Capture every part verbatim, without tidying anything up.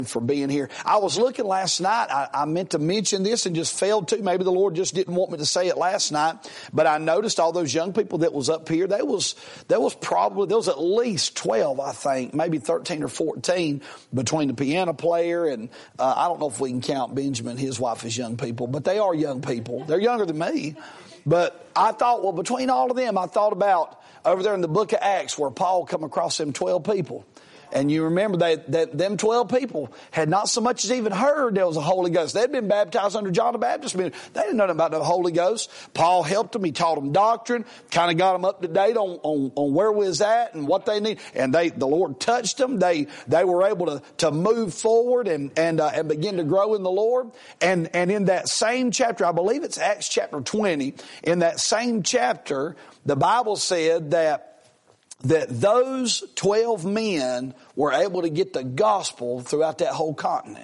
for being here. I was looking last night. I, I meant to mention this and just failed to. Maybe the Lord just didn't want me to say it last night. But I noticed all those young people that was up here. There was, there was probably, there was at least twelve, I think, maybe thirteen or fourteen between the piano player and uh, I don't know if we can count Benjamin, his wife, as young people, but they are young people. They're younger than me. But I thought, well, between all of them, I thought about over there in the book of Acts where Paul come across them twelve people. And you remember that, that them twelve people had not so much as even heard there was a Holy Ghost. They'd been baptized under John the Baptist. They didn't know nothing about the Holy Ghost. Paul helped them. He taught them doctrine, kind of got them up to date on, on, on where we was at and what they need. And they, the Lord touched them. They, they were able to, to move forward and, and, uh, and begin to grow in the Lord. And, and in that same chapter, I believe it's Acts chapter twenty, in that same chapter, the Bible said that that those twelve men were able to get the gospel throughout that whole continent.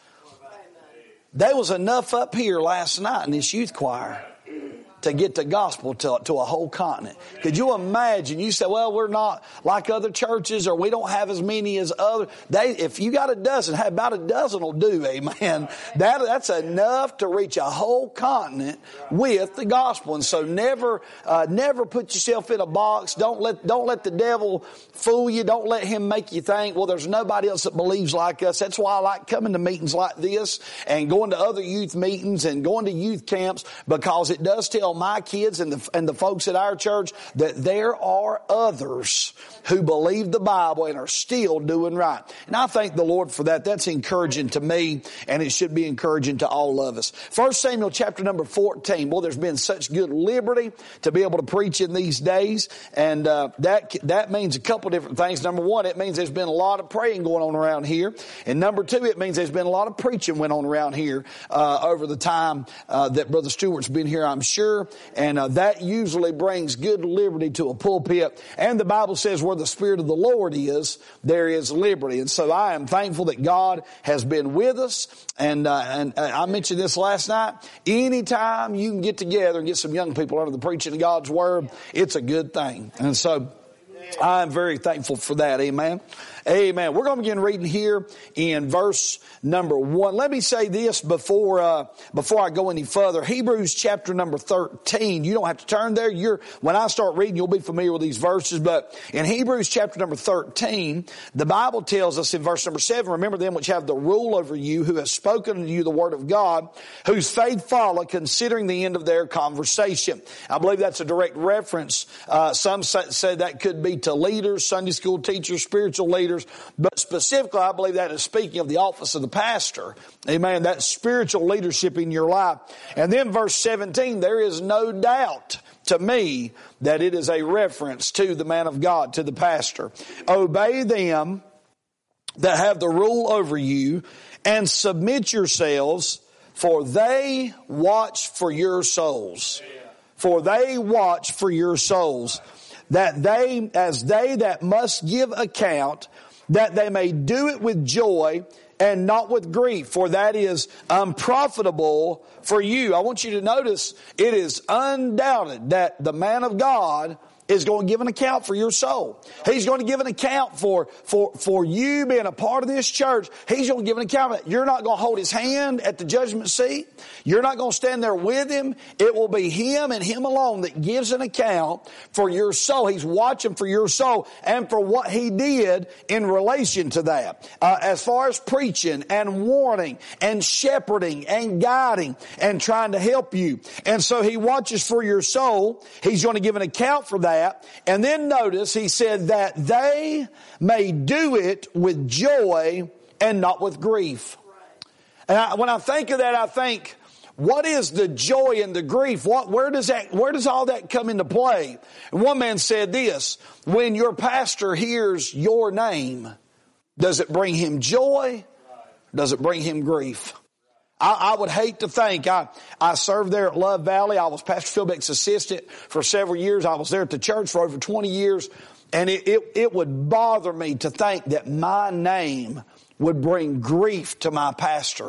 There was enough up here last night in this youth choir to get the gospel to, to a whole continent. Could you imagine? You say, well, we're not like other churches or we don't have as many as other. They, if you got a dozen, about a dozen will do, amen. That, that's enough to reach a whole continent with the gospel. And so never, uh, never put yourself in a box. Don't let, don't let the devil fool you. Don't let him make you think, well, there's nobody else that believes like us. That's why I like coming to meetings like this and going to other youth meetings and going to youth camps, because it does tell my kids and the, and the folks at our church that there are others who believe the Bible and are still doing right. And I thank the Lord for that. That's encouraging to me, and it should be encouraging to all of us. First Samuel chapter number fourteen. Boy, there's been such good liberty to be able to preach in these days, and uh, that that means a couple different things. Number one, it means there's been a lot of praying going on around here, and number two, it means there's been a lot of preaching went on around here uh, over the time uh, that Brother Stewart's been here, I'm sure. And uh, that usually brings good liberty to a pulpit. And the Bible says where the Spirit of the Lord is, there is liberty. And so I am thankful that God has been with us. And, uh, and uh, I mentioned this last night. Anytime you can get together and get some young people under the preaching of God's Word, it's a good thing. And so I'm very thankful for that. Amen. Amen. We're going to begin reading here in verse number one. Let me say this before uh, before I go any further. Hebrews chapter number thirteen. You don't have to turn there. You're when I start reading, you'll be familiar with these verses. But in Hebrews chapter number thirteen, the Bible tells us in verse number seven, remember them which have the rule over you, who have spoken unto you the word of God, whose faith follow, considering the end of their conversation. I believe that's a direct reference. Uh, some say, say that could be to leaders, Sunday school teachers, spiritual leaders. But specifically, I believe that is speaking of the office of the pastor. Amen. That spiritual leadership in your life. And then verse seventeen, there is no doubt to me that it is a reference to the man of God, to the pastor. Obey them that have the rule over you and submit yourselves, for they watch for your souls. For they watch for your souls. That they, as they that must give account, that they may do it with joy and not with grief, for that is unprofitable for you. I want you to notice it is undoubted that the man of God is going to give an account for your soul. He's going to give an account for, for, for you being a part of this church. He's going to give an account of it. You're not going to hold his hand at the judgment seat. You're not going to stand there with him. It will be him and him alone that gives an account for your soul. He's watching for your soul and for what he did in relation to that. Uh, as far as preaching and warning and shepherding and guiding and trying to help you. And so he watches for your soul. He's going to give an account for that. And then notice he said that they may do it with joy and not with grief. And I, when I think of that, I think, what is the joy and the grief? What, where does that, where does all that come into play? And one man said this, when your pastor hears your name, does it bring him joy? Does it bring him grief? I, I would hate to think, I, I served there at Love Valley. I was Pastor Philbeck's assistant for several years. I was there at the church for over twenty years. And it, it, it would bother me to think that my name would bring grief to my pastor.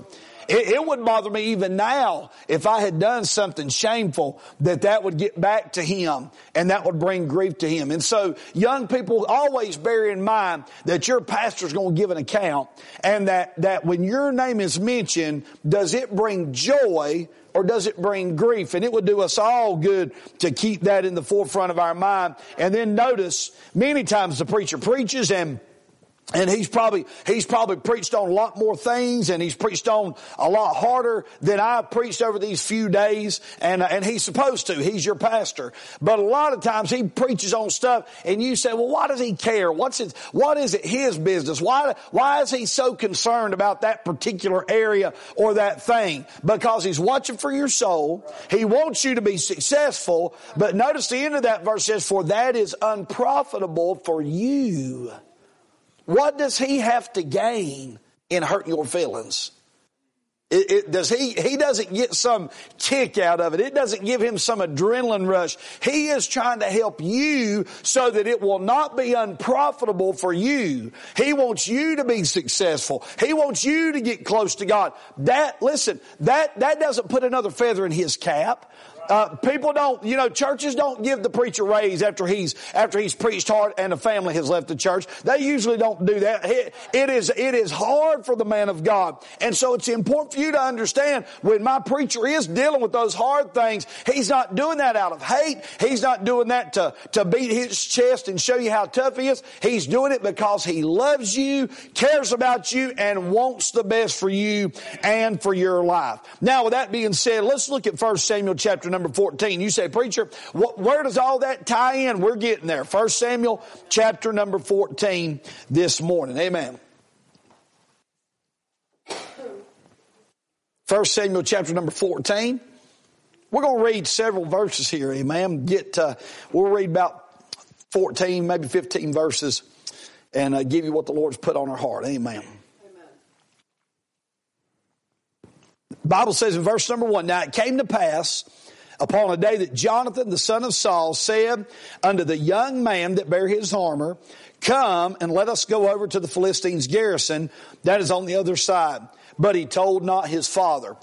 it, it would bother me even now if I had done something shameful, that that would get back to him and that would bring grief to him. And so young people, always bear in mind that your pastor's going to give an account, and that, that when your name is mentioned, does it bring joy or does it bring grief? And it would do us all good to keep that in the forefront of our mind. And then notice, many times the preacher preaches and And he's probably, he's probably preached on a lot more things, and he's preached on a lot harder than I've preached over these few days. And, uh, and he's supposed to. He's your pastor. But a lot of times he preaches on stuff and you say, well, why does he care? What's it, what is it his business? Why, why is he so concerned about that particular area or that thing? Because he's watching for your soul. He wants you to be successful. But notice the end of that verse says, for that is unprofitable for you. What does he have to gain in hurting your feelings? It, it, does he, he doesn't get some kick out of it. It doesn't give him some adrenaline rush. He is trying to help you so that it will not be unprofitable for you. He wants you to be successful. He wants you to get close to God. That, listen, that, that doesn't put another feather in his cap. Uh, people don't, you know, churches don't give the preacher a raise after he's, after he's preached hard and the family has left the church. They usually don't do that. It, it is, it is hard for the man of God. And so it's important for you to understand, when my preacher is dealing with those hard things, he's not doing that out of hate. He's not doing that to, to beat his chest and show you how tough he is. He's doing it because he loves you, cares about you, and wants the best for you and for your life. Now, with that being said, let's look at First Samuel chapter number fourteen. You say, preacher, wh- where does all that tie in? We're getting there. First Samuel chapter number fourteen this morning. Amen. First Samuel chapter number fourteen. We're going to read several verses here. Amen. Get, uh, we'll read about fourteen, maybe fifteen verses, and uh, give you what the Lord's put on our heart. Amen. The Bible says in verse number one, now it came to pass upon a day that Jonathan, the son of Saul, said unto the young man that bare his armor, come and let us go over to the Philistines' garrison that is on the other side. But he told not his father.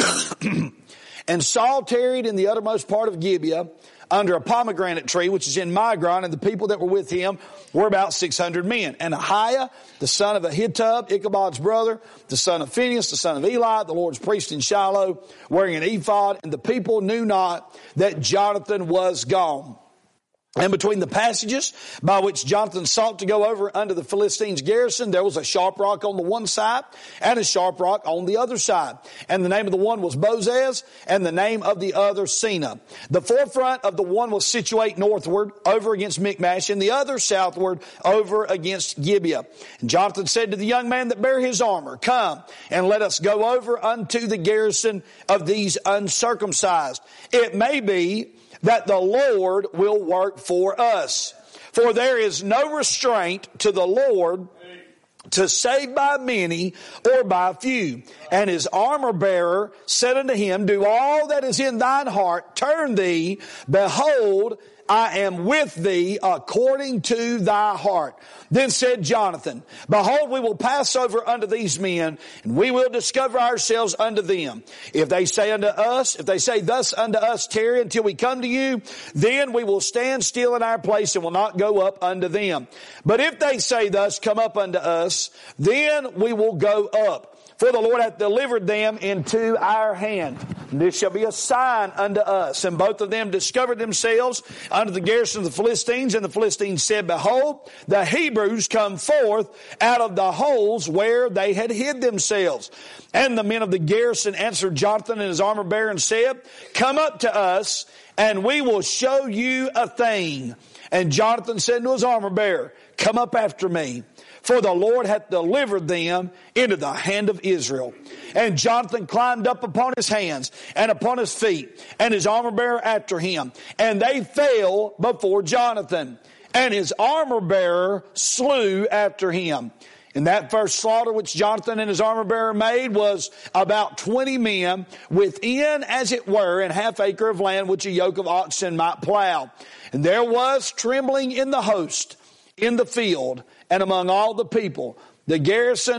And Saul tarried in the uttermost part of Gibeah under a pomegranate tree, which is in Migron, and the people that were with him were about six hundred men. And Ahiah, the son of Ahitub, Ichabod's brother, the son of Phinehas, the son of Eli, the Lord's priest in Shiloh, wearing an ephod, and the people knew not that Jonathan was gone. And between the passages by which Jonathan sought to go over unto the Philistines' garrison, there was a sharp rock on the one side and a sharp rock on the other side. And the name of the one was Bozez, and the name of the other Sena. The forefront of the one was situate northward over against Michmash, and the other southward over against Gibeah. And Jonathan said to the young man that bare his armor, come and let us go over unto the garrison of these uncircumcised. It may be that the Lord will work for us. For there is no restraint to the Lord to save by many or by few. And his armor bearer said unto him, do all that is in thine heart, turn thee, behold, I am with thee according to thy heart. Then said Jonathan, behold, we will pass over unto these men, and we will discover ourselves unto them. If they say unto us, if they say thus unto us, tarry until we come to you, then we will stand still in our place and will not go up unto them. But if they say thus, come up unto us, then we will go up. For the Lord hath delivered them into our hand. And this shall be a sign unto us. And both of them discovered themselves unto the garrison of the Philistines. And the Philistines said, behold, the Hebrews come forth out of the holes where they had hid themselves. And the men of the garrison answered Jonathan and his armor bearer and said, come up to us, and we will show you a thing. And Jonathan said to his armor bearer, come up after me. For the Lord hath delivered them into the hand of Israel. And Jonathan climbed up upon his hands and upon his feet, and his armor bearer after him. And they fell before Jonathan, and his armor bearer slew after him. And that first slaughter which Jonathan and his armor bearer made was about twenty men within, as it were, an half acre of land which a yoke of oxen might plow. And there was trembling in the host in the field and among all the people. The garrison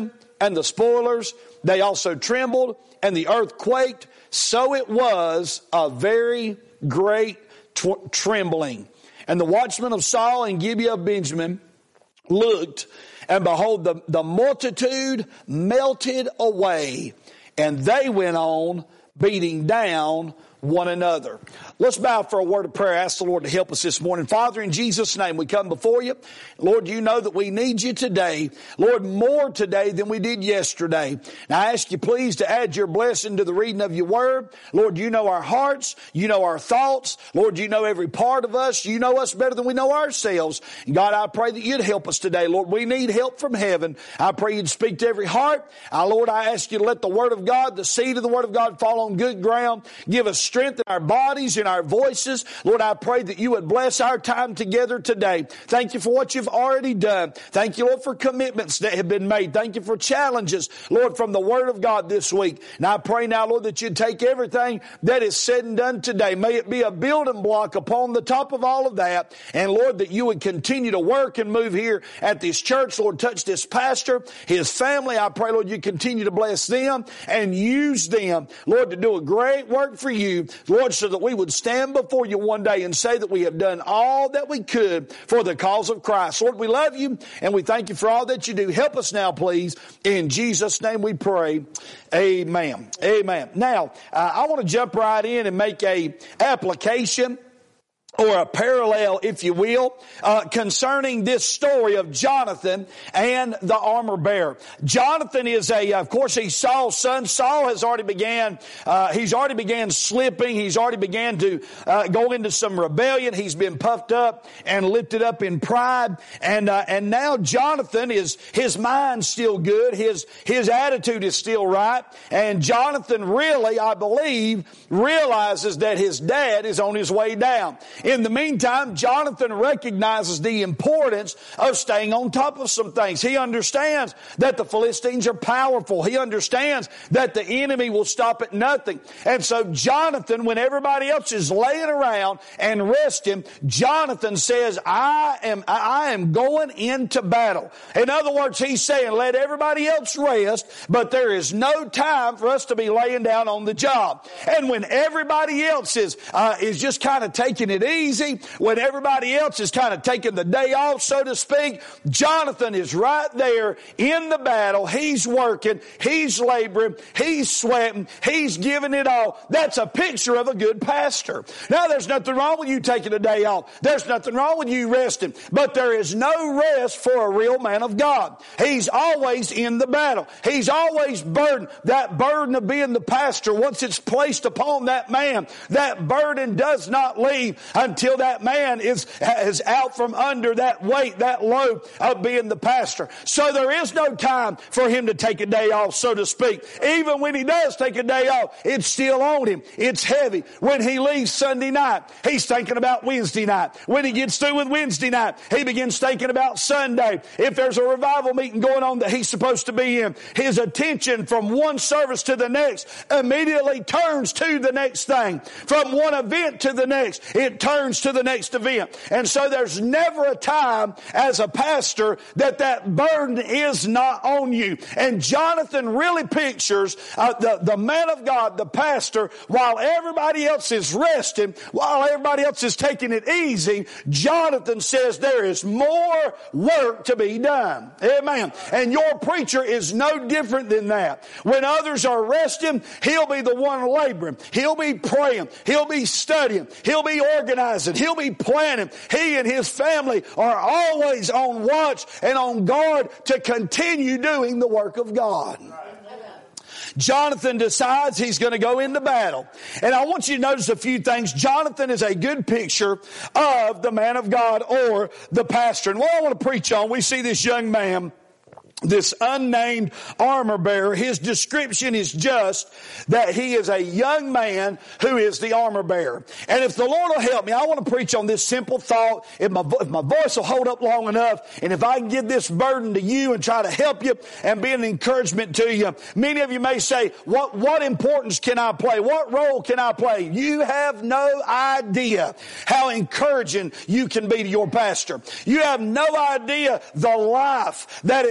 and the spoilers, they also trembled, and the earth quaked. So it was a very great tw- trembling. And the watchmen of Saul and Gibeah of Benjamin looked, and behold, the, the multitude melted away, and they went on beating down one another. Let's bow for a word of prayer. Ask the Lord to help us this morning. Father, in Jesus' name, we come before you. Lord, you know that we need you today. Lord, more today than we did yesterday. Now, I ask you please to add your blessing to the reading of your word. Lord, you know our hearts. You know our thoughts. Lord, you know every part of us. You know us better than we know ourselves. And God, I pray that you'd help us today. Lord, we need help from heaven. I pray you'd speak to every heart. Now, Lord, I ask you to let the word of God, the seed of the word of God, fall on good ground. Give us strength in our bodies, in our voices. Lord, I pray that you would bless our time together today. Thank you for what you've already done. Thank you, Lord, for commitments that have been made. Thank you for challenges, Lord, from the Word of God this week. And I pray now, Lord, that you'd take everything that is said and done today. May it be a building block upon the top of all of that. And Lord, that you would continue to work and move here at this church. Lord, touch this pastor, his family. I pray, Lord, you continue to bless them and use them, Lord, to do a great work for you. Lord, so that we would stand before you one day and say that we have done all that we could for the cause of Christ. Lord, we love you and we thank you for all that you do. Help us now, please. In Jesus' name we pray. Amen. Amen. Now, uh, I want to jump right in and make a application or a parallel, if you will, uh, concerning this story of Jonathan and the armor bearer. Jonathan is a, of course, he's Saul's son. Saul has already began, uh, he's already began slipping. He's already began to uh, go into some rebellion. He's been puffed up and lifted up in pride. And, uh, and now Jonathan is, his mind's still good. His, his attitude is still right. And Jonathan really, I believe, realizes that his dad is on his way down. In the meantime, Jonathan recognizes the importance of staying on top of some things. He understands that the Philistines are powerful. He understands that the enemy will stop at nothing. And so Jonathan, when everybody else is laying around and resting, Jonathan says, I am, I am going into battle. In other words, he's saying, let everybody else rest, but there is no time for us to be laying down on the job. And when everybody else is, uh, is just kind of taking it easy, when everybody else is kind of taking the day off, so to speak, Jonathan is right there in the battle. He's working, he's laboring, he's sweating, he's giving it all. That's a picture of a good pastor. Now, there's nothing wrong with you taking a day off. There's nothing wrong with you resting. But there is no rest for a real man of God. He's always in the battle. He's always burdened. That burden of being the pastor, once it's placed upon that man, that burden does not leave until that man is, is out from under that weight, that load of being the pastor. So there is no time for him to take a day off, so to speak. Even when he does take a day off, it's still on him. It's heavy. When he leaves Sunday night, he's thinking about Wednesday night. When he gets through with Wednesday night, he begins thinking about Sunday. If there's a revival meeting going on that he's supposed to be in, his attention from one service to the next immediately turns to the next thing. From one event to the next, it turns to the next event. And so there's never a time as a pastor that that burden is not on you. And Jonathan really pictures uh, the, the man of God, the pastor, while everybody else is resting, while everybody else is taking it easy, Jonathan says there is more work to be done. Amen. And your preacher is no different than that. When others are resting, he'll be the one laboring. He'll be praying. He'll be studying. He'll be organizing. He'll be planning. He and his family are always on watch and on guard to continue doing the work of God. Jonathan decides he's going to go into battle. And I want you to notice a few things. Jonathan is a good picture of the man of God or the pastor. And what I want to preach on, we see this young man, this unnamed armor bearer. His description is just that he is a young man who is the armor bearer. And if the Lord will help me, I want to preach on this simple thought. If my, if my voice will hold up long enough, and if I can give this burden to you and try to help you and be an encouragement to you. Many of you may say, what, what importance can I play? What role can I play? You have no idea how encouraging you can be to your pastor. You have no idea the life that it brings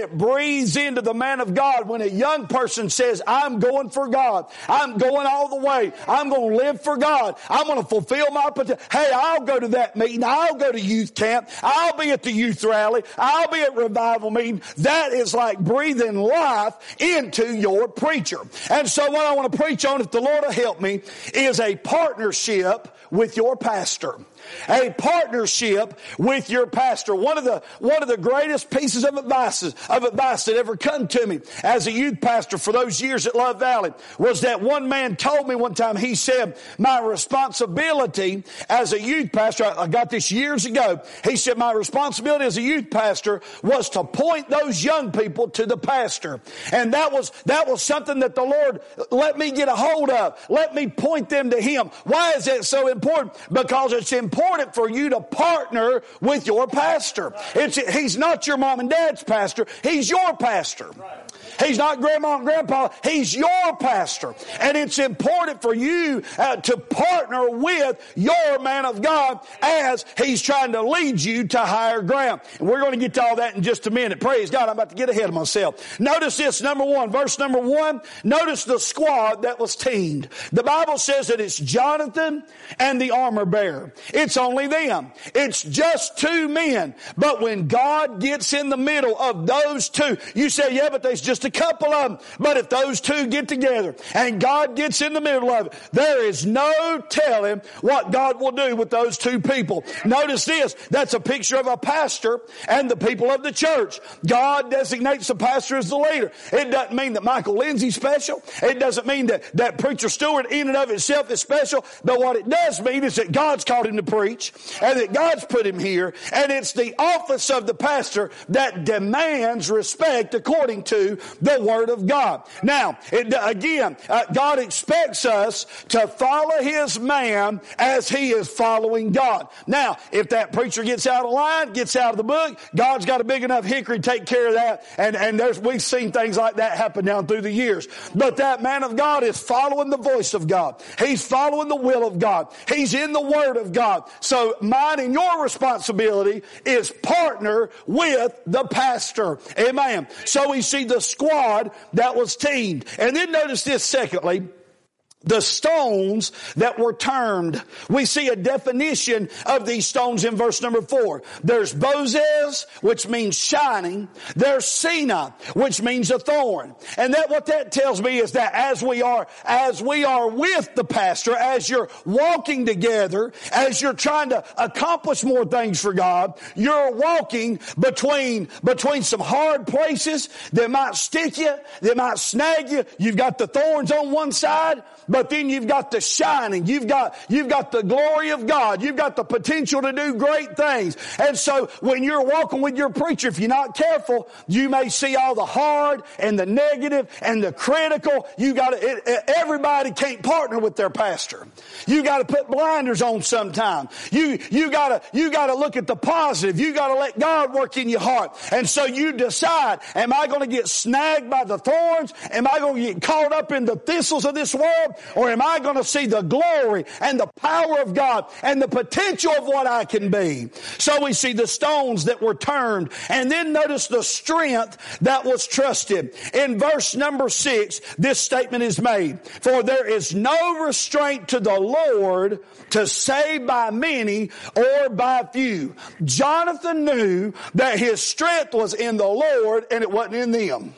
breathes into the man of God when a young person says, I'm going for God. I'm going all the way. I'm going to live for God. I'm going to fulfill my potential. Hey, I'll go to that meeting. I'll go to youth camp. I'll be at the youth rally. I'll be at revival meeting. That is like breathing life into your preacher. And so what I want to preach on, if the Lord will help me, is a partnership with your pastor. A partnership with your pastor. One of the, one of the greatest pieces of advice, of advice that ever come to me as a youth pastor for those years at Love Valley was that one man told me one time, he said, my responsibility as a youth pastor, I got this years ago, he said, my responsibility as a youth pastor was to point those young people to the pastor. And that was, that was something that the Lord let me get a hold of. Let me point them to Him. Why is that so important? Because it's important important for you to partner with your pastor. It's, he's not your mom and dad's pastor. He's your pastor. He's not grandma and grandpa. He's your pastor. And it's important for you uh, to partner with your man of God as he's trying to lead you to higher ground. And we're going to get to all that in just a minute. Praise God. I'm about to get ahead of myself. Notice this, number one, verse number one. Notice the squad that was teamed. The Bible says that it's Jonathan and the armor bearer. It's only them. It's just two men. But when God gets in the middle of those two, you say, yeah, but there's just a couple of them. But if those two get together and God gets in the middle of it, there is no telling what God will do with those two people. Notice this. That's a picture of a pastor and the people of the church. God designates the pastor as the leader. It doesn't mean that Michael Lindsay's special. It doesn't mean that, that Preacher Stewart in and of itself is special. But what it does mean is that God's called him to preach and that God's put him here. And it's the office of the pastor that demands respect according to the Word of God. Now, it, again, uh, God expects us to follow His man as He is following God. Now, if that preacher gets out of line, gets out of the book, God's got a big enough hickory to take care of that. And, and there's, we've seen things like that happen down through the years. But that man of God is following the voice of God. He's following the will of God. He's in the Word of God. So mine and your responsibility is partner with the pastor. Amen. So we see the squad that was teamed. And then notice this secondly. The stones that were turned. We see a definition of these stones in verse number four. There's Bozez, which means shining. There's Sina, which means a thorn. And that what that tells me is that as we are, as we are with the pastor, as you're walking together, as you're trying to accomplish more things for God, you're walking between, between some hard places that might stick you, that might snag you. You've got the thorns on one side, but then you've got the shining. You've got, you've got the glory of God. You've got the potential to do great things. And so when you're walking with your preacher, if you're not careful, you may see all the hard and the negative and the critical. You got to, everybody can't partner with their pastor. You got to put blinders on sometime. You, you got to, you got to look at the positive. You got to let God work in your heart. And so you decide, am I going to get snagged by the thorns? Am I going to get caught up in the thistles of this world? Or am I going to see the glory and the power of God and the potential of what I can be? So we see the stones that were turned. And then notice the strength that was trusted. In verse number six, this statement is made. For there is no restraint to the Lord to save by many or by few. Jonathan knew that his strength was in the Lord and it wasn't in them.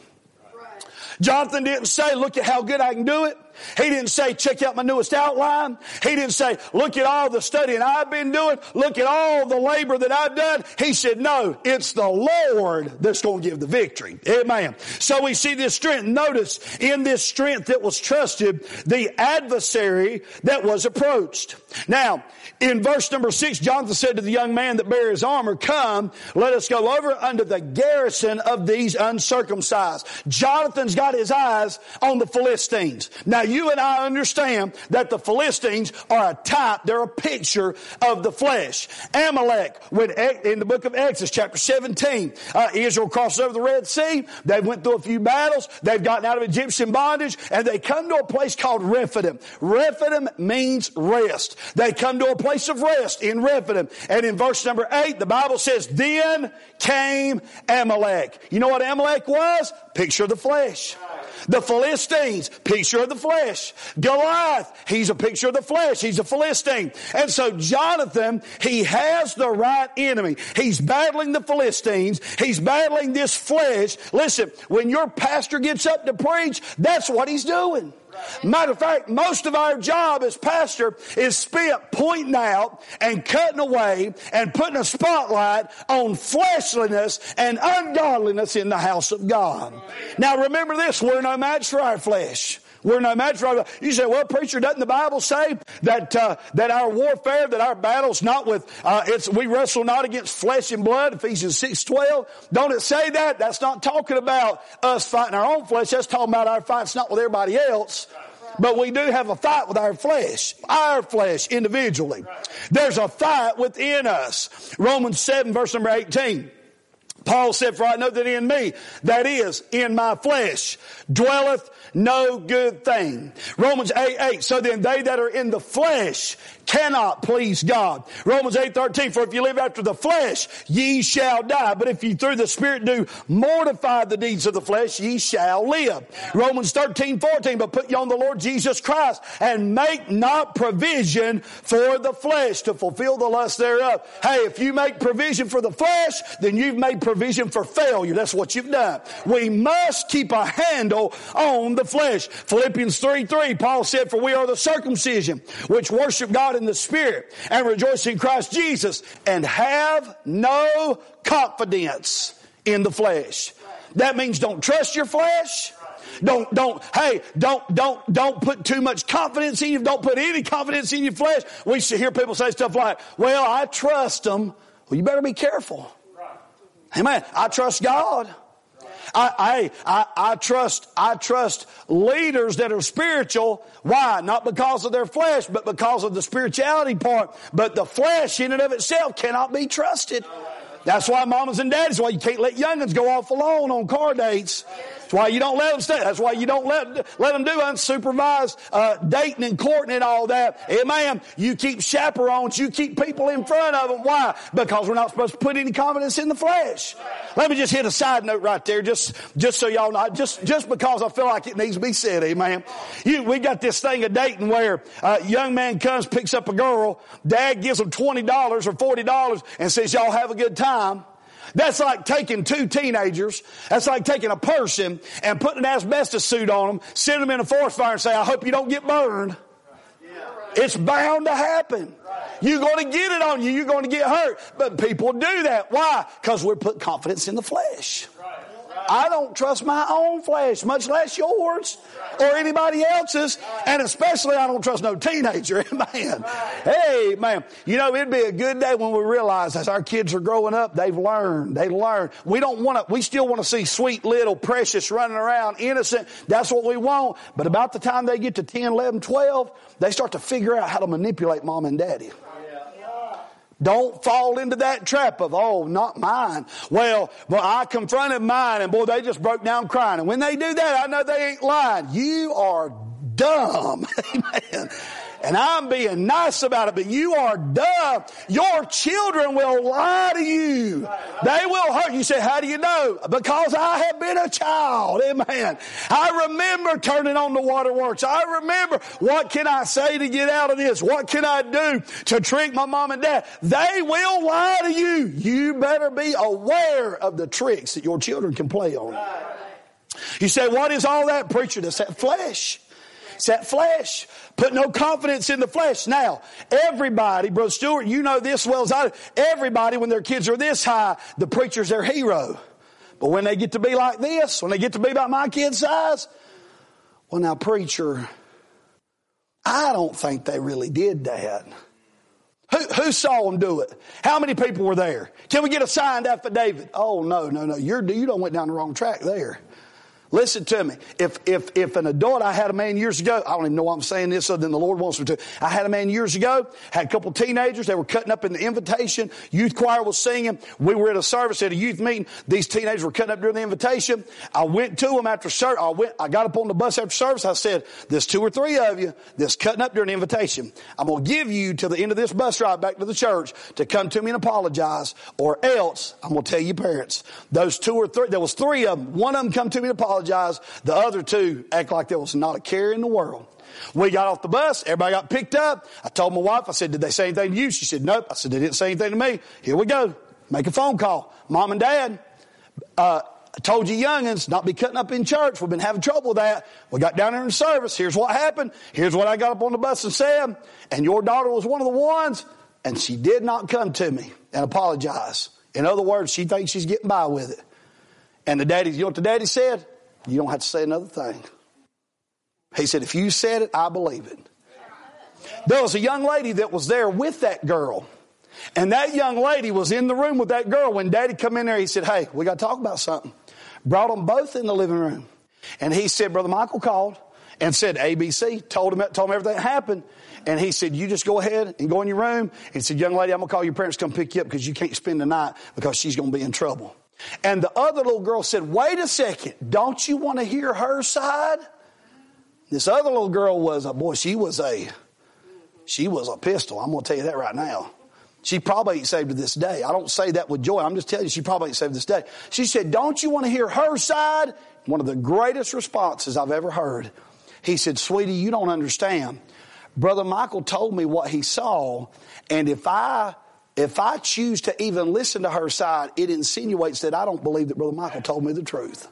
Jonathan didn't say, look at how good I can do it. He didn't say, check out my newest outline. He didn't say, look at all the studying I've been doing. Look at all the labor that I've done. He said, no, it's the Lord that's going to give the victory. Amen. So we see this strength. Notice in this strength that was trusted, the adversary that was approached. Now, in verse number six, Jonathan said to the young man that bare his armor, come, let us go over under the garrison of these uncircumcised. Jonathan's got his eyes on the Philistines. Now, you and I understand that the Philistines are a type, they're a picture of the flesh. Amalek, when in the book of Exodus chapter seventeen, uh, Israel crosses over the Red Sea. They went through a few battles. They've gotten out of Egyptian bondage, and they come to a place called Rephidim. Rephidim means rest. They come to a place of rest in Rephidim. And in verse number eight, the Bible says, then came Amalek. You know what Amalek was? Picture of the flesh. The Philistines, picture of the flesh. Goliath, he's a picture of the flesh. He's a Philistine. And so Jonathan, he has the right enemy. He's battling the Philistines. He's battling this flesh. Listen, when your pastor gets up to preach, that's what he's doing. Matter of fact, most of our job as pastor is spent pointing out and cutting away and putting a spotlight on fleshliness and ungodliness in the house of God. Now remember this, we're no match for our flesh. We're no match for our, you say, well, preacher, doesn't the Bible say that uh, that our warfare, that our battle's not with, uh, it's we wrestle not against flesh and blood, Ephesians six twelve. Don't it say that? That's not talking about us fighting our own flesh. That's talking about our fights not with everybody else. But we do have a fight with our flesh, our flesh individually. There's a fight within us. Romans seven, verse number eighteen. Paul said, for I know that in me, that is, in my flesh, dwelleth no good thing. Romans eight eight, so then they that are in the flesh cannot please God. Romans eight thirteen, for if you live after the flesh, ye shall die. But if ye through the Spirit do mortify the deeds of the flesh, ye shall live. Romans thirteen fourteen, but put ye on the Lord Jesus Christ, and make not provision for the flesh to fulfill the lust thereof. Hey, if you make provision for the flesh, then you've made provision for failure. That's what you've done. We must keep a handle on the flesh. Philippians three three, Paul said, for we are the circumcision, which worship God in the Spirit, and rejoice in Christ Jesus, and have no confidence in the flesh. That means don't trust your flesh. Don't, don't, hey, don't, don't, don't put too much confidence in you. Don't put any confidence in your flesh. We used to hear people say stuff like, well, I trust them. Well, you better be careful. Amen. I trust God. I, I, I trust, I trust leaders that are spiritual. Why? Not because of their flesh, but because of the spirituality part. But the flesh in and of itself cannot be trusted. That's why mamas and daddies, why you can't let youngins go off alone on car dates. That's why you don't let them stay. That's why you don't let, let them do unsupervised uh, dating and courting and all that. Amen. You keep chaperones. You keep people in front of them. Why? Because we're not supposed to put any confidence in the flesh. Let me just hit a side note right there, just just so y'all know, just just because I feel like it needs to be said. Amen. You, we got this thing of dating where a young man comes, picks up a girl, dad gives them twenty dollars or forty dollars and says, y'all have a good time. That's like taking two teenagers, that's like taking a person and putting an asbestos suit on them, sitting them in a forest fire and say, I hope you don't get burned. It's bound to happen. You're going to get it on you. You're going to get hurt. But people do that. Why? Because we're putting confidence in the flesh. I don't trust my own flesh, much less yours or anybody else's. And especially I don't trust no teenager. Man. Hey, man. You know, it'd be a good day when we realize as our kids are growing up, they've learned. They learn. We don't want to, we still want to see sweet little precious running around, innocent. That's what we want. But about the time they get to ten, eleven, twelve, they start to figure out how to manipulate mom and daddy. Don't fall into that trap of, oh, not mine. Well, well, I confronted mine and boy, they just broke down crying. And when they do that, I know they ain't lying. You are dumb. Amen. And I'm being nice about it, but you are dumb. Your children will lie to you. They will hurt you. Say, how do you know? Because I have been a child. Amen. I remember turning on the waterworks. I remember, what can I say to get out of this? What can I do to trick my mom and dad? They will lie to you. You better be aware of the tricks that your children can play on. You say, what is all that, preacher? That's that flesh. It's that flesh. Put no confidence in the flesh. Now, everybody, Brother Stewart, you know this well as I do. Everybody, when their kids are this high, the preacher's their hero. But when they get to be like this, when they get to be about my kid's size, well, now, preacher, I don't think they really did that. Who, who saw them do it? How many people were there? Can we get a signed affidavit? Oh, no, no, no. You're, you don't went down the wrong track there. Listen to me. If, if, if an adult, I had a man years ago, I don't even know why I'm saying this other than the Lord wants me to. I had a man years ago, had a couple of teenagers, they were cutting up in the invitation. Youth choir was singing. We were at a service at a youth meeting. These teenagers were cutting up during the invitation. I went to them after service. I went, I got up on the bus after service. I said, there's two or three of you that's cutting up during the invitation. I'm going to give you till the end of this bus ride back to the church to come to me and apologize, or else I'm going to tell you parents. Those two or three, there was three of them. One of them come to me and apologize. The other two act like there was not a care in the world. We got off the bus. Everybody got picked up. I told my wife, I said, did they say anything to you? She said, nope. I said, they didn't say anything to me. Here we go. Make a phone call. Mom and Dad, uh, I told you youngins not be cutting up in church. We've been having trouble with that. We got down there in service. Here's what happened. Here's what I got up on the bus and said. And your daughter was one of the ones. And she did not come to me and apologize. In other words, she thinks she's getting by with it. And the daddy, you know what the daddy said? You don't have to say another thing. He said, if you said it, I believe it. There was a young lady that was there with that girl. And that young lady was in the room with that girl. When Daddy come in there, he said, hey, we got to talk about something. Brought them both in the living room. And he said, Brother Michael called and said A B C, told him, told him everything that happened. And he said, you just go ahead and go in your room. And he said, young lady, I'm going to call your parents to come pick you up because you can't spend the night because she's going to be in trouble. And the other little girl said, wait a second, don't you want to hear her side? This other little girl was a, boy, she was a, she was a pistol. I'm going to tell you that right now. She probably ain't saved to this day. I don't say that with joy. I'm just telling you, she probably ain't saved to this day. She said, don't you want to hear her side? One of the greatest responses I've ever heard. He said, sweetie, you don't understand. Brother Michael told me what he saw, and if I If I choose to even listen to her side, it insinuates that I don't believe that Brother Michael told me the truth.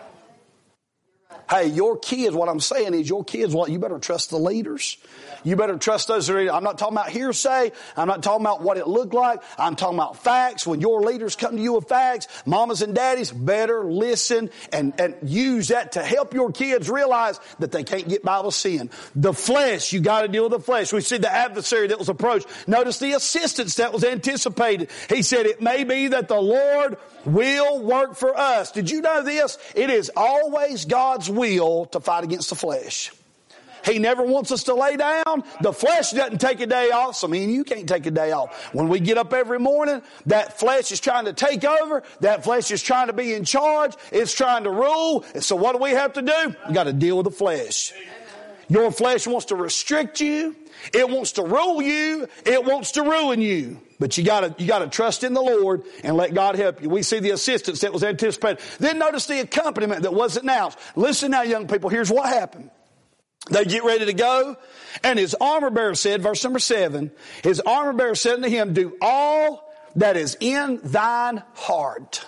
Hey, your kids, what I'm saying is your kids, what you better trust the leaders. You better trust those that are, I'm not talking about hearsay. I'm not talking about what it looked like. I'm talking about facts. When your leaders come to you with facts, mamas and daddies better listen and, and use that to help your kids realize that they can't get by with sin. The flesh, you got to deal with the flesh. We see the adversary that was approached. Notice the assistance that was anticipated. He said, it may be that the Lord will work for us. Did you know this? It is always God's will to fight against the flesh. He never wants us to lay down. The flesh doesn't take a day off. So me and you can't take a day off. When we get up every morning, that flesh is trying to take over. That flesh is trying to be in charge. It's trying to rule. And so what do we have to do? We got to deal with the flesh. Your flesh wants to restrict you. It wants to rule you. It wants to ruin you. But you gotta, you gotta trust in the Lord and let God help you. We see the assistance that was anticipated. Then notice the accompaniment that was announced. Listen now, young people, here's what happened. They get ready to go, and his armor bearer said, verse number seven, his armor bearer said unto him, do all that is in thine heart.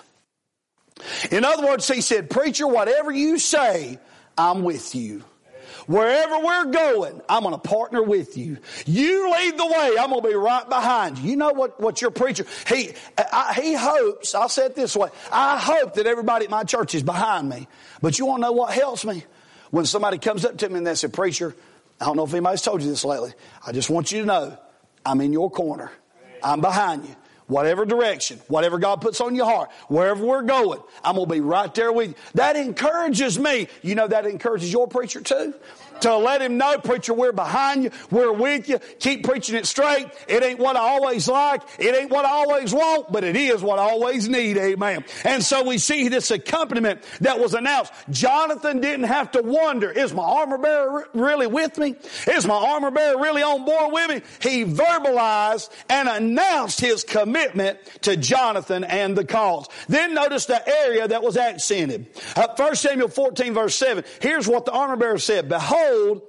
In other words, he said, preacher, whatever you say, I'm with you. Wherever we're going, I'm going to partner with you. You lead the way. I'm going to be right behind you. You know what, what your preacher, he, I, he hopes, I'll say it this way, I hope that everybody at my church is behind me. But you want to know what helps me? When somebody comes up to me and they say, preacher, I don't know if anybody's told you this lately. I just want you to know I'm in your corner. I'm behind you. Whatever direction, whatever God puts on your heart, wherever we're going, I'm going to be right there with you. That encourages me. You know that encourages your preacher too? To let him know, preacher, we're behind you. We're with you. Keep preaching it straight. It ain't what I always like. It ain't what I always want, but it is what I always need. Amen. And so we see this accompaniment that was announced. Jonathan didn't have to wonder, is my armor bearer really with me? Is my armor bearer really on board with me? He verbalized and announced his commitment to Jonathan and the cause. Then notice the area that was accented. Uh, First Samuel fourteen verse seven. Here's what the armor bearer said. Behold,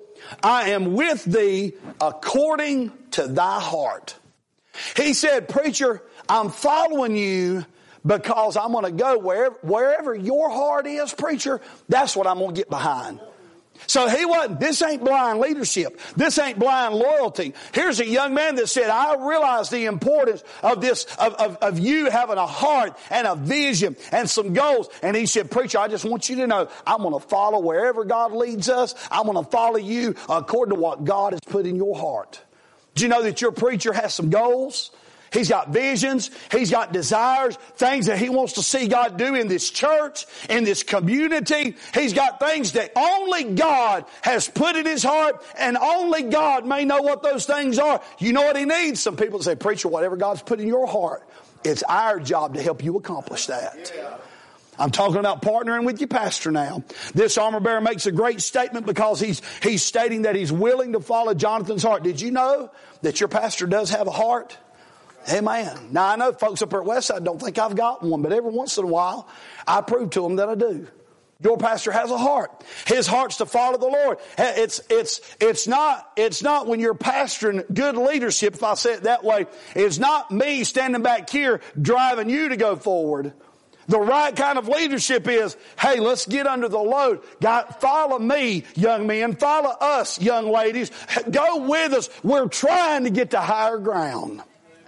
I am with thee according to thy heart. He said, preacher, I'm following you because I'm going to go wherever, wherever your heart is, preacher, that's what I'm going to get behind. So he wasn't, this ain't blind leadership. This ain't blind loyalty. Here's a young man that said, I realize the importance of this, of, of, of you having a heart and a vision and some goals. And he said, preacher, I just want you to know, I'm going to follow wherever God leads us. I'm going to follow you according to what God has put in your heart. Do you know that your preacher has some goals? He's got visions. He's got desires, things that he wants to see God do in this church, in this community. He's got things that only God has put in his heart, and only God may know what those things are. You know what he needs? Some people say, preacher, whatever God's put in your heart, it's our job to help you accomplish that. Yeah. I'm talking about partnering with your pastor now. This armor bearer makes a great statement because he's he's stating that he's willing to follow Jonathan's heart. Did you know that your pastor does have a heart? Amen. Now I know folks up here at Westside don't think I've got one, but every once in a while I prove to them that I do. Your pastor has a heart. His heart's to follow the Lord. It's it's it's not it's not when you're pastoring good leadership, if I say it that way, it's not me standing back here driving you to go forward. The right kind of leadership is, hey, let's get under the load. God, follow me, young men. Follow us, young ladies. Go with us. We're trying to get to higher ground.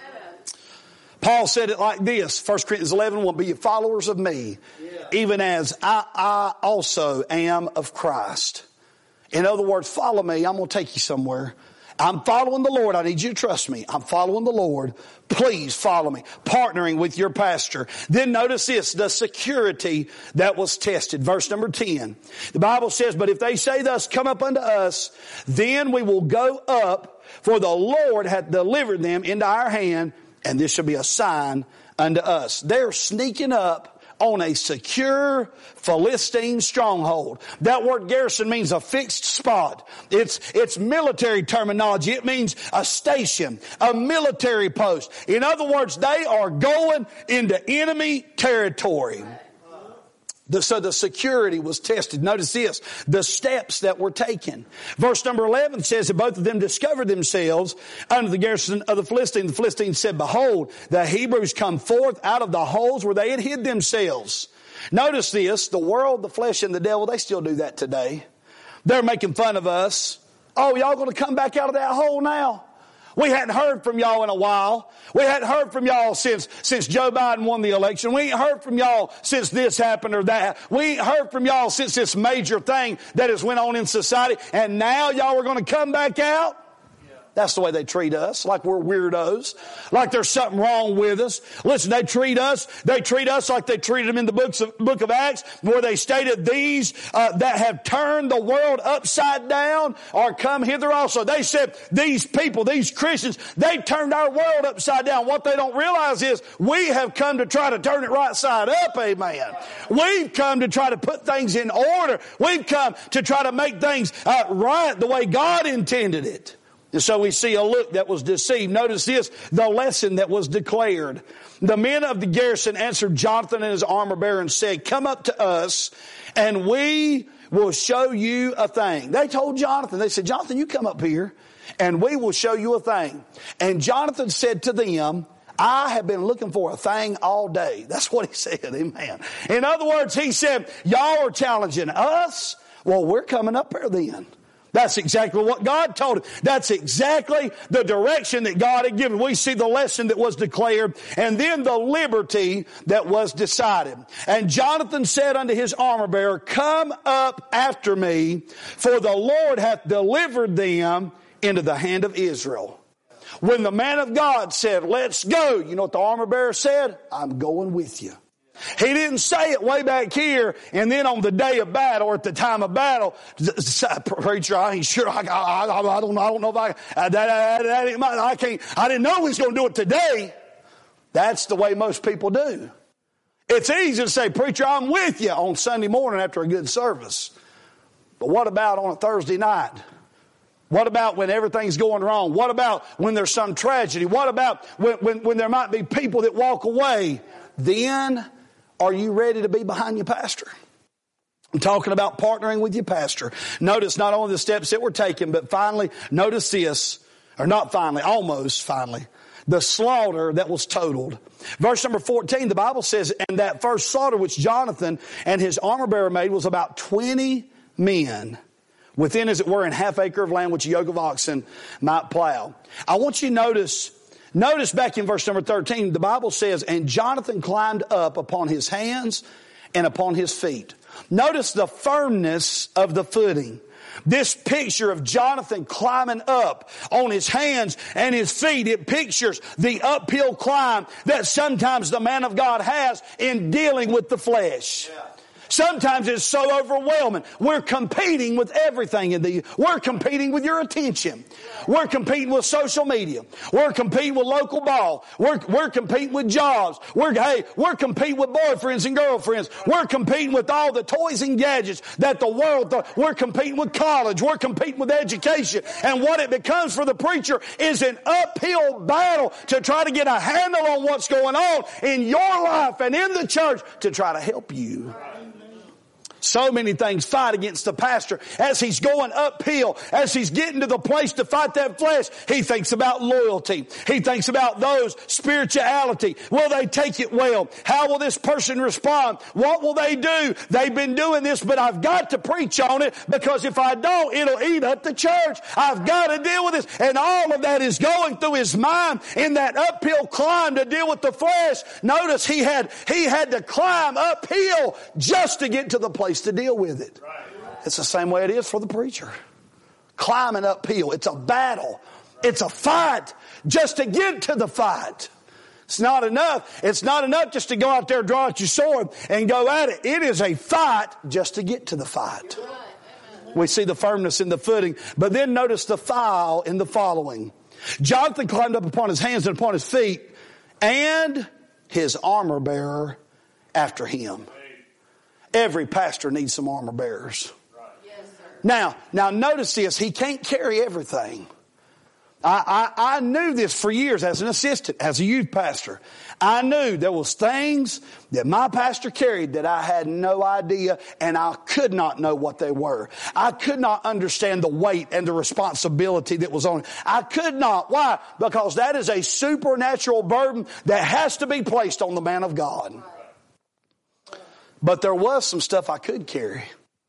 Paul said it like this, First Corinthians eleven one, be followers of me, yeah. even as I, I also am of Christ. In other words, follow me. I'm going to take you somewhere. I'm following the Lord. I need you to trust me. I'm following the Lord. Please follow me. Partnering with your pastor. Then notice this, the security that was tested. Verse number ten. The Bible says, but if they say thus, come up unto us, then we will go up, for the Lord hath delivered them into our hand, and this shall be a sign unto us. They're sneaking up on a secure Philistine stronghold. That word garrison means a fixed spot. It's, it's military terminology. It means a station, a military post. In other words, they are going into enemy territory. The, so the security was tested. Notice this, the steps that were taken. Verse number eleven says that both of them discovered themselves under the garrison of the Philistines. The Philistines said, behold, the Hebrews come forth out of the holes where they had hid themselves. Notice this, the world, the flesh, and the devil, they still do that today. They're making fun of us. Oh, y'all going to come back out of that hole now? We hadn't heard from y'all in a while. We hadn't heard from y'all since, since Joe Biden won the election. We ain't heard from y'all since this happened or that. We ain't heard from y'all since this major thing that has went on in society. And now y'all are going to come back out? That's the way they treat us, like we're weirdos, like there's something wrong with us. Listen, they treat us, they treat us like they treated them in the books of, book of Acts, where they stated these uh, that have turned the world upside down are come hither also. They said these people, these Christians, they turned our world upside down. What they don't realize is we have come to try to turn it right side up, amen. We've come to try to put things in order. We've come to try to make things uh, right the way God intended it. And so we see a look that was deceived. Notice this, the lesson that was declared. The men of the garrison answered Jonathan and his armor bearer and said, come up to us and we will show you a thing. They told Jonathan, they said, Jonathan, you come up here and we will show you a thing. And Jonathan said to them, I have been looking for a thing all day. That's what he said, amen. In other words, he said, y'all are challenging us. Well, we're coming up here then. That's exactly what God told him. That's exactly the direction that God had given. We see the lesson that was declared and then the liberty that was decided. And Jonathan said unto his armor bearer, come up after me, for the Lord hath delivered them into the hand of Israel. When the man of God said, let's go, you know what the armor bearer said? I'm going with you. He didn't say it way back here, and then on the day of battle or at the time of battle, preacher, I ain't sure. I, I, I don't know. I don't know if I. That, that, that ain't my, I can't. I didn't know he was going to do it today. That's the way most people do. It's easy to say, preacher, I'm with you on Sunday morning after a good service. But what about on a Thursday night? What about when everything's going wrong? What about when there's some tragedy? What about when, when, when there might be people that walk away? Then are you ready to be behind your pastor? I'm talking about partnering with your pastor. Notice not only the steps that were taken, but finally, notice this, or not finally, almost finally, the slaughter that was totaled. Verse number fourteen, the Bible says, and that first slaughter which Jonathan and his armor bearer made was about twenty men, within, as it were, an half acre of land which a yoke of oxen might plow. I want you to notice Notice back in verse number thirteen, the Bible says, and Jonathan climbed up upon his hands and upon his feet. Notice the firmness of the footing. This picture of Jonathan climbing up on his hands and his feet, it pictures the uphill climb that sometimes the man of God has in dealing with the flesh. Yeah. Sometimes it's so overwhelming. We're competing with everything in the, we're competing with your attention. We're competing with social media. We're competing with local ball. We're, we're competing with jobs. We're, hey, we're competing with boyfriends and girlfriends. We're competing with all the toys and gadgets that the world, we're competing with college. We're competing with education. And what it becomes for the preacher is an uphill battle to try to get a handle on what's going on in your life and in the church to try to help you. So many things fight against the pastor as he's going uphill, as he's getting to the place to fight that flesh. He thinks about loyalty. He thinks about those, spirituality. Will they take it well? How will this person respond? What will they do? They've been doing this, but I've got to preach on it because if I don't, it'll eat up the church. I've got to deal with this. And all of that is going through his mind in that uphill climb to deal with the flesh. Notice he had, he had to climb uphill just to get to the place to deal with it. It's the same way it is for the preacher. Climbing uphill. It's a battle. It's a fight just to get to the fight. It's not enough. It's not enough just to go out there, draw out your sword and go at it. It is a fight just to get to the fight. We see the firmness in the footing. But then notice the file in the following. Jonathan climbed up upon his hands and upon his feet, and his armor bearer after him. Every pastor needs some armor bearers. Yes, sir. Now, now notice this. He can't carry everything. I, I, I knew this for years as an assistant, as a youth pastor. I knew there was things that my pastor carried that I had no idea, and I could not know what they were. I could not understand the weight and the responsibility that was on it. I could not. Why? Because that is a supernatural burden that has to be placed on the man of God. But there was some stuff I could carry.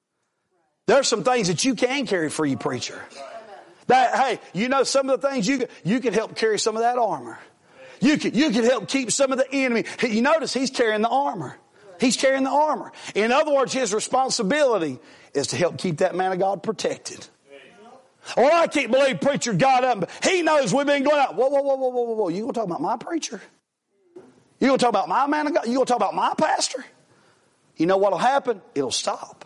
There are some things that you can carry for you, preacher. That, hey, you know some of the things you you could help carry some of that armor. You could you could help keep some of the enemy. You notice he's carrying the armor. He's carrying the armor. In other words, his responsibility is to help keep that man of God protected. Well, I can't believe preacher got up. He knows we've been going out. Whoa, whoa, whoa, whoa, whoa, whoa. You gonna talk about my preacher? You gonna talk about my man of God? You gonna talk about my pastor? You know what'll happen? It'll stop.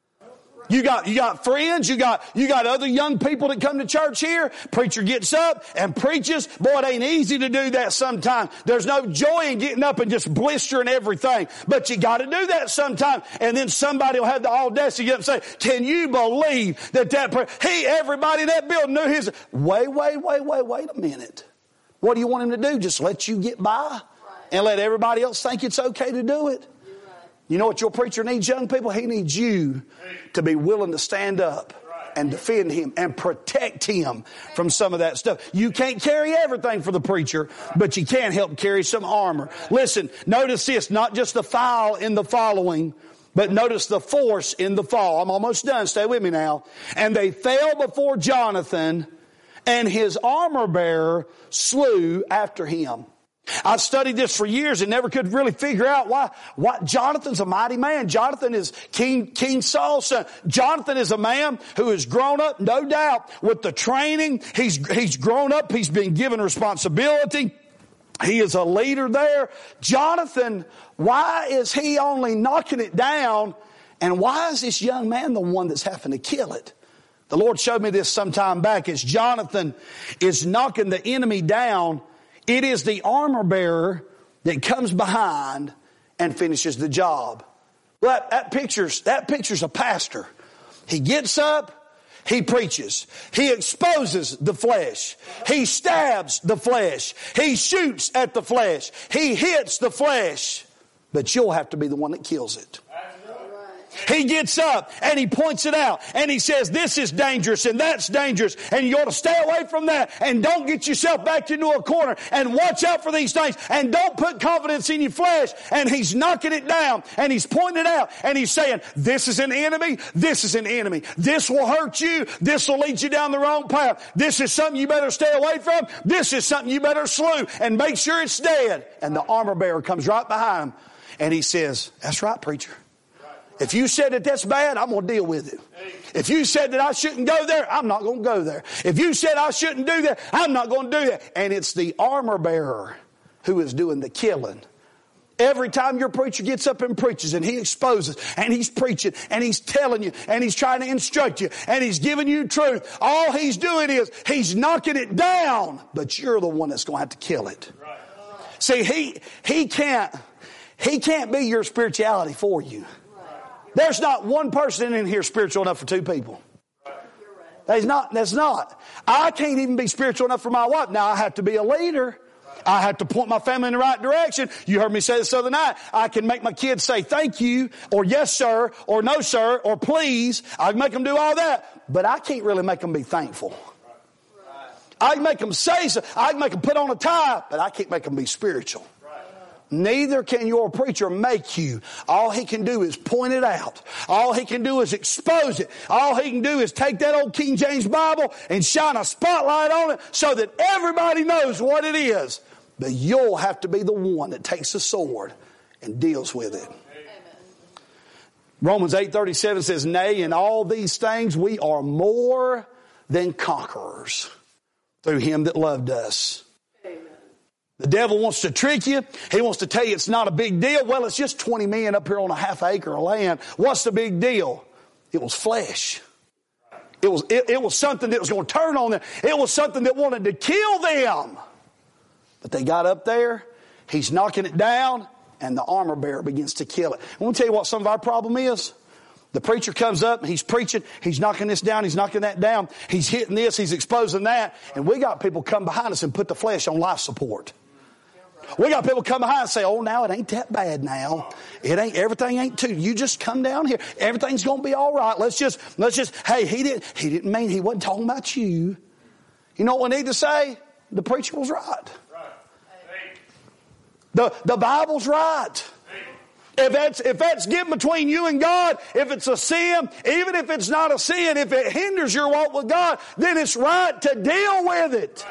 You got, you got friends, you got, you got other young people that come to church here. Preacher gets up and preaches. Boy, it ain't easy to do that sometimes. There's no joy in getting up and just blistering everything. But you got to do that sometimes. And then somebody will have the audacity to get up and say, can you believe that that, pre- he, everybody in that building knew his, wait, wait, wait, wait, wait a minute. What do you want him to do? Just let you get by and let everybody else think it's okay to do it? You know what your preacher needs, young people? He needs you to be willing to stand up and defend him and protect him from some of that stuff. You can't carry everything for the preacher, but you can help carry some armor. Listen, notice this, not just the file in the following, but notice the force in the fall. I'm almost done. Stay with me now. And they fell before Jonathan, and his armor bearer slew after him. I've studied this for years and never could really figure out why, why Jonathan's a mighty man. Jonathan is King, King Saul's son. Jonathan is a man who has grown up, no doubt, with the training. He's, he's grown up. He's been given responsibility. He is a leader there. Jonathan, why is he only knocking it down? And why is this young man the one that's having to kill it? The Lord showed me this some time back. As Jonathan is knocking the enemy down, it is the armor bearer that comes behind and finishes the job. Well, that, that pictures, that pictures a pastor. He gets up, he preaches. He exposes the flesh. He stabs the flesh. He shoots at the flesh. He hits the flesh. But you'll have to be the one that kills it. He gets up and he points it out and he says, this is dangerous and that's dangerous and you ought to stay away from that and don't get yourself back into a corner and watch out for these things and don't put confidence in your flesh. And he's knocking it down and he's pointing it out and he's saying, this is an enemy. This is an enemy. This will hurt you. This will lead you down the wrong path. This is something you better stay away from. This is something you better slew and make sure it's dead. And the armor bearer comes right behind him and he says, that's right, preacher. If you said that that's bad, I'm going to deal with it. If you said that I shouldn't go there, I'm not going to go there. If you said I shouldn't do that, I'm not going to do that. And it's the armor bearer who is doing the killing. Every time your preacher gets up and preaches and he exposes and he's preaching and he's telling you and he's trying to instruct you and he's giving you truth, all he's doing is he's knocking it down, but you're the one that's going to have to kill it. Right. See, he he can't he can't be your spirituality for you. There's not one person in here spiritual enough for two people. That's not. That's not. I can't even be spiritual enough for my wife. Now I have to be a leader. I have to point my family in the right direction. You heard me say this the other night. I can make my kids say thank you or yes sir or no sir or please. I can make them do all that. But I can't really make them be thankful. I can make them say so. I can make them put on a tie, but I can't make them be spiritual. Neither can your preacher make you. All he can do is point it out. All he can do is expose it. All he can do is take that old King James Bible and shine a spotlight on it so that everybody knows what it is. But you'll have to be the one that takes the sword and deals with it. Amen. Romans eight thirty-seven says, nay, in all these things we are more than conquerors through him that loved us. The devil wants to trick you. He wants to tell you it's not a big deal. Well, it's just twenty men up here on a half acre of land. What's the big deal? It was flesh. It was, it, it was something that was going to turn on them. It was something that wanted to kill them. But they got up there. He's knocking it down, and the armor bearer begins to kill it. I want to tell you what some of our problem is. The preacher comes up and he's preaching. He's knocking this down. He's knocking that down. He's hitting this. He's exposing that. And we got people come behind us and put the flesh on life support. We got people come behind and say, oh, now it ain't that bad now. It ain't, everything ain't too. You just come down here. Everything's going to be all right. Let's just, let's just, hey, he didn't, he didn't mean, he wasn't talking about you. You know what we need to say? The preacher was right. The, the Bible's right. If that's, if that's getting between you and God, if it's a sin, even if it's not a sin, if it hinders your walk with God, then it's right to deal with it.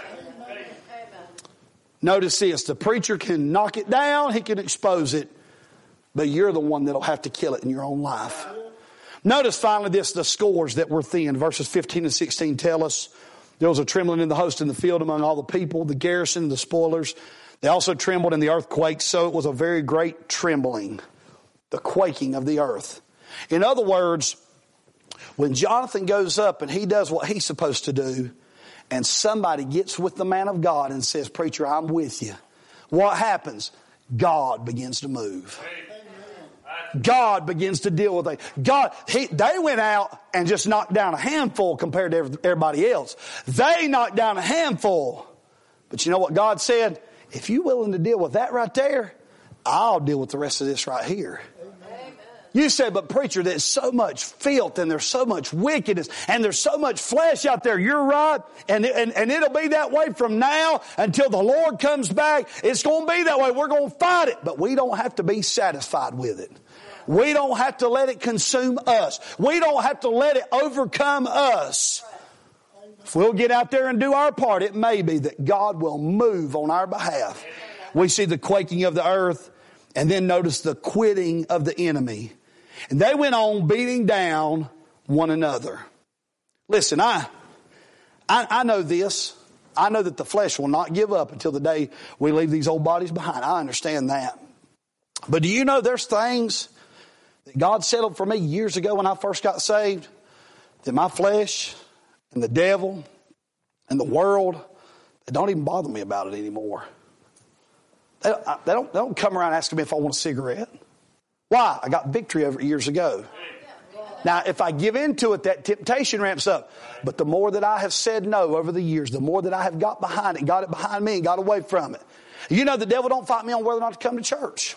Notice this, the preacher can knock it down, he can expose it, but you're the one that'll have to kill it in your own life. Notice finally this, the scores that were thin. Verses fifteen and sixteen tell us there was a trembling in the host in the field among all the people, the garrison, the spoilers. They also trembled in the earthquake, so it was a very great trembling, the quaking of the earth. In other words, when Jonathan goes up and he does what he's supposed to do, and somebody gets with the man of God and says, preacher, I'm with you, what happens? God begins to move. God begins to deal with it. God, he, they went out and just knocked down a handful compared to everybody else. They knocked down a handful. But you know what God said? If you're willing to deal with that right there, I'll deal with the rest of this right here. You say, but preacher, there's so much filth and there's so much wickedness and there's so much flesh out there. You're right. And, and, and it'll be that way from now until the Lord comes back. It's going to be that way. We're going to fight it. But we don't have to be satisfied with it. We don't have to let it consume us. We don't have to let it overcome us. If we'll get out there and do our part, it may be that God will move on our behalf. We see the quaking of the earth, and then notice the quitting of the enemy. And they went on beating down one another. Listen, I, I, I know this. I know that the flesh will not give up until the day we leave these old bodies behind. I understand that. But do you know there's things that God settled for me years ago when I first got saved, that my flesh and the devil and the world, they don't even bother me about it anymore. They don't, they don't, they don't come around asking me if I want a cigarette. Why? I got victory over it years ago. Now, if I give into it, that temptation ramps up. But the more that I have said no over the years, the more that I have got behind it, got it behind me and got away from it. You know, the devil don't fight me on whether or not to come to church.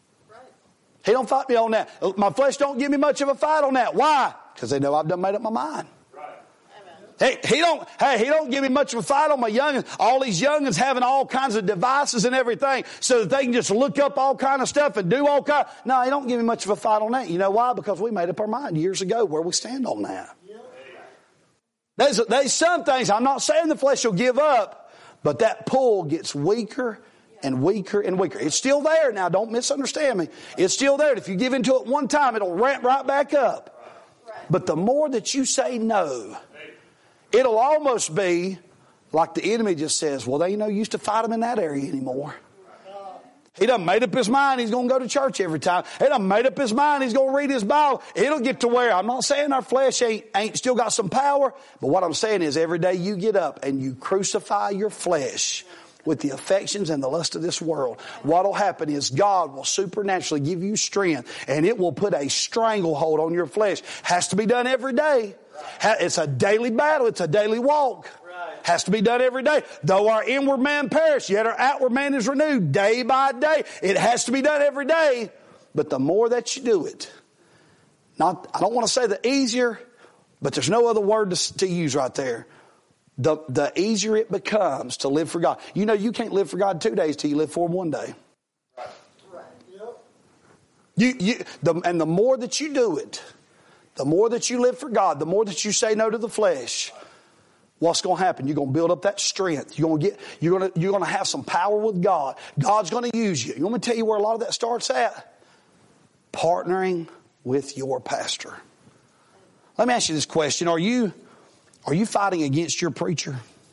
He don't fight me on that. My flesh don't give me much of a fight on that. Why? Because they know I've done made up my mind. Hey, he don't, hey, he don't give me much of a fight on my youngins. All these youngins having all kinds of devices and everything so that they can just look up all kind of stuff and do all kind. No, he don't give me much of a fight on that. You know why? Because we made up our mind years ago where we stand on that. There's, there's some things, I'm not saying the flesh will give up, but that pull gets weaker and weaker and weaker. It's still there now. Don't misunderstand me. It's still there. If you give into it one time, it'll ramp right back up. But the more that you say no, it'll almost be like the enemy just says, well, they ain't no use to fight him in that area anymore. He done made up his mind he's going to go to church every time. He done made up his mind he's going to read his Bible. It'll get to where, I'm not saying our flesh ain't, ain't still got some power, but what I'm saying is every day you get up and you crucify your flesh with the affections and the lust of this world, what will happen is God will supernaturally give you strength, and it will put a stranglehold on your flesh. Has to be done every day. It's a daily battle. It's a daily walk. Has to be done every day. Though our inward man perish, yet our outward man is renewed day by day. It has to be done every day. But the more that you do it, not, I don't want to say the easier, but there's no other word to, to use right there. The, the easier it becomes to live for God. You know, you can't live for God two days till you live for Him one day. Right. Right. Yep. You, you, the, and the more that you do it, the more that you live for God, the more that you say no to the flesh, what's going to happen? You're going to build up that strength. You're going to get, you're going to, you're going to have some power with God. God's going to use you. You want me to tell you where a lot of that starts at? Partnering with your pastor. Let me ask you this question. Are you, are you fighting against your preacher?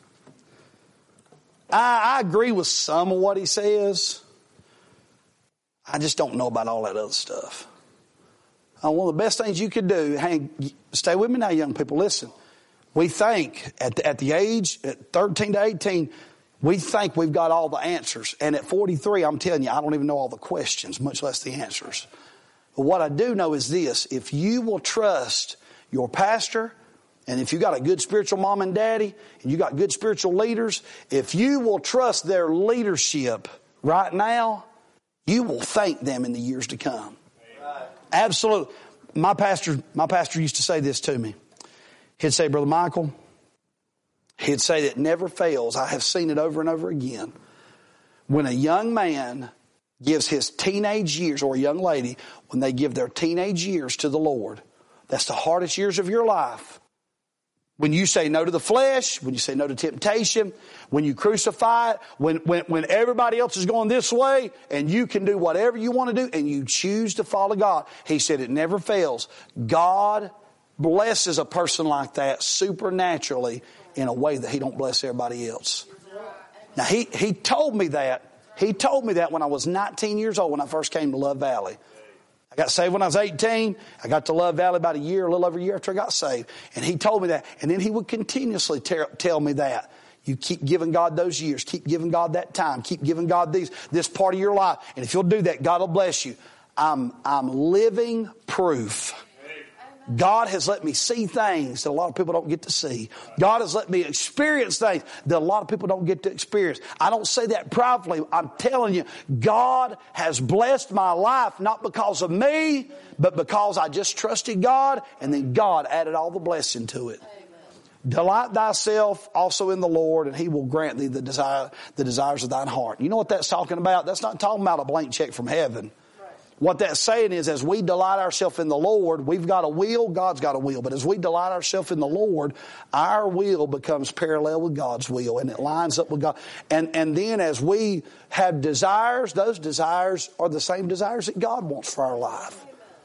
I, I agree with some of what he says. I just don't know about all that other stuff. Uh, one of the best things you could do, hang, stay with me now, young people, listen. We think at the, at the age, at thirteen to eighteen, we think we've got all the answers. And at forty-three, I'm telling you, I don't even know all the questions, much less the answers. But what I do know is this: if you will trust your pastor, and if you got a good spiritual mom and daddy, and you got good spiritual leaders, if you will trust their leadership right now, you will thank them in the years to come. Right. Absolutely. My pastor, my pastor used to say this to me. He'd say, Brother Michael, he'd say that never fails. I have seen it over and over again. When a young man gives his teenage years, or a young lady, when they give their teenage years to the Lord, that's the hardest years of your life. When you say no to the flesh, when you say no to temptation, when you crucify it, when, when, when everybody else is going this way and you can do whatever you want to do and you choose to follow God. He said it never fails. God blesses a person like that supernaturally in a way that He don't bless everybody else. Now, he, he told me that. He told me that when I was nineteen years old when I first came to Love Valley. I got saved when I was eighteen. I got to Love Valley about a year, a little over a year after I got saved. And he told me that. And then he would continuously ter- tell me that. You keep giving God those years. Keep giving God that time. Keep giving God these, this part of your life. And if you'll do that, God will bless you. I'm, I'm living proof. God has let me see things that a lot of people don't get to see. God has let me experience things that a lot of people don't get to experience. I don't say that proudly. I'm telling you, God has blessed my life not because of me, but because I just trusted God, and then God added all the blessing to it. Amen. Delight thyself also in the Lord, and He will grant thee the desire, the desires of thine heart. You know what that's talking about? That's not talking about a blank check from heaven. What that's saying is, as we delight ourselves in the Lord, we've got a will, God's got a will. But as we delight ourselves in the Lord, our will becomes parallel with God's will, and it lines up with God. And, and then as we have desires, those desires are the same desires that God wants for our life.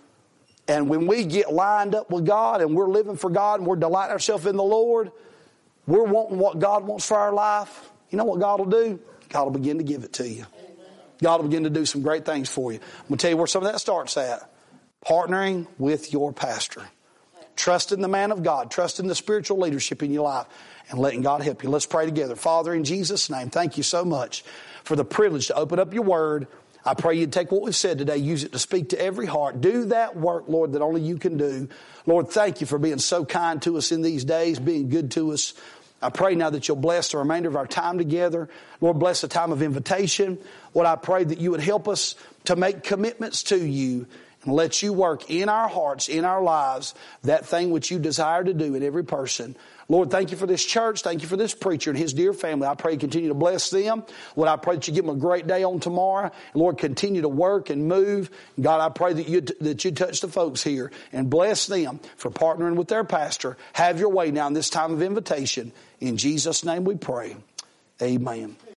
And when we get lined up with God and we're living for God and we're delighting ourselves in the Lord, we're wanting what God wants for our life. You know what God will do? God will begin to give it to you. God will begin to do some great things for you. I'm going to tell you where some of that starts at. Partnering with your pastor. Trusting the man of God. Trusting the spiritual leadership in your life. And letting God help you. Let's pray together. Father, in Jesus' name, thank you so much for the privilege to open up your word. I pray you'd take what we've said today, use it to speak to every heart. Do that work, Lord, that only you can do. Lord, thank you for being so kind to us in these days, being good to us. I pray now that you'll bless the remainder of our time together. Lord, bless the time of invitation. Lord, I pray that you would help us to make commitments to you and let you work in our hearts, in our lives, that thing which you desire to do in every person. Lord, thank you for this church. Thank you for this preacher and his dear family. I pray you continue to bless them. Lord, I pray that you give them a great day on tomorrow. Lord, continue to work and move. God, I pray that you that you touch the folks here and bless them for partnering with their pastor. Have your way now in this time of invitation. In Jesus' name we pray. Amen.